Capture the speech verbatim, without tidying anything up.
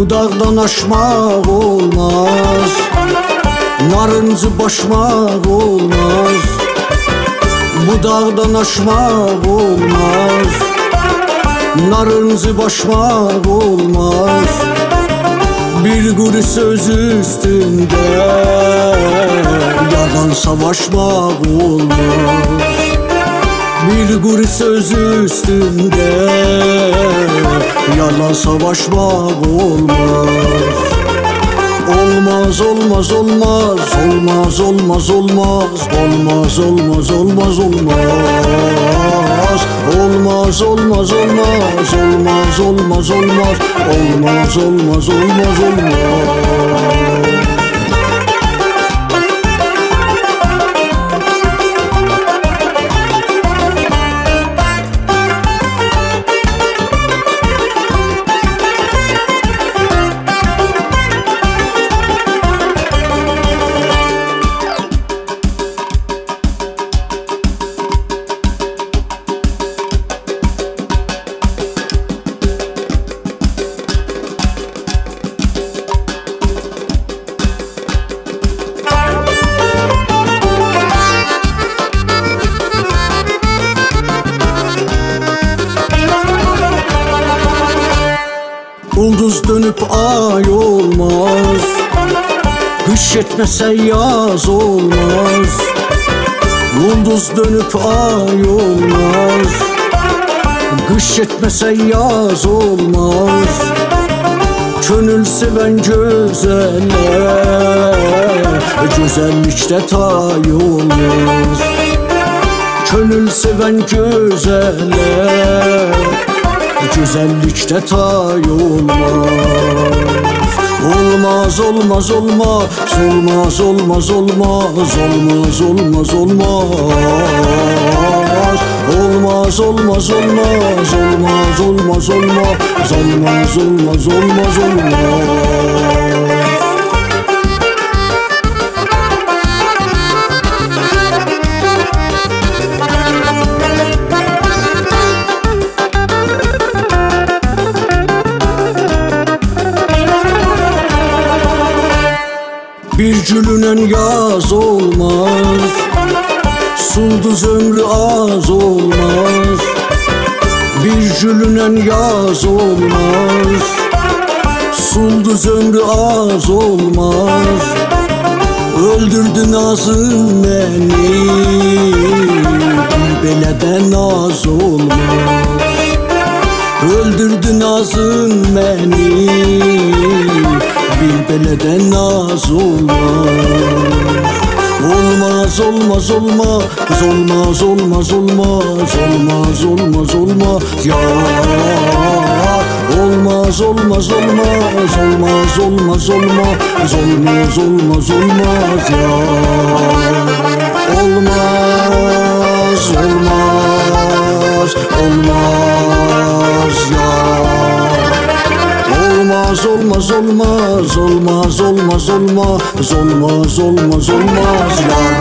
Bu dağdan aşmak olmaz, narıncı başmak olmaz. Bu dağdan aşmak olmaz, narıncı başmak olmaz. Bir kuru söz üstünde yalan savaşmak olmaz. Bir kuru söz üstünde yalan savaşmak olmaz. Olmaz, olmaz, olmaz, olmaz, olmaz, olmaz, olmaz, olmaz, olmaz, olmaz. Olmaz, olmaz, olmaz, olmaz, olmaz, olmaz, olmaz, olmaz, olmaz, olmaz. Ulduz dönüp ay olmaz, kış etmese yaz olmaz. Ulduz dönüp ay olmaz, kış etmese yaz olmaz. Gönül seven gözelle, güzellikte tay olmaz. Gönül seven gözelle, güzellikte tay olmaz. Olmaz, olmaz, olmaz, olmaz, olmaz, olmaz, olmaz, olmaz, olmaz. Olmaz, olmaz, olmaz, olmaz, olmaz, olmaz, olmaz, olmaz, olmaz, olmaz. Bir gülünen yaz olmaz, sulduz ömrü az olmaz. Bir gülünen yaz olmaz, sulduz ömrü az olmaz. Öldürdü nazın beni, bir beleden naz olmaz. Öldürdü nazın beni, bir beleden naz olmaz. Olmaz, olmaz, olmaz, olmaz, olmaz, olmaz, olmaz, olmaz, olmaz ya. Olmaz, olmaz, olmaz, olmaz, olmaz, olmaz, olmaz, olmaz, olmaz ya. Olmaz, olmaz, olmaz ya. Olmaz, olmaz, olmaz, olmaz, olmaz, olmaz, olmaz, olmaz, olmaz ya.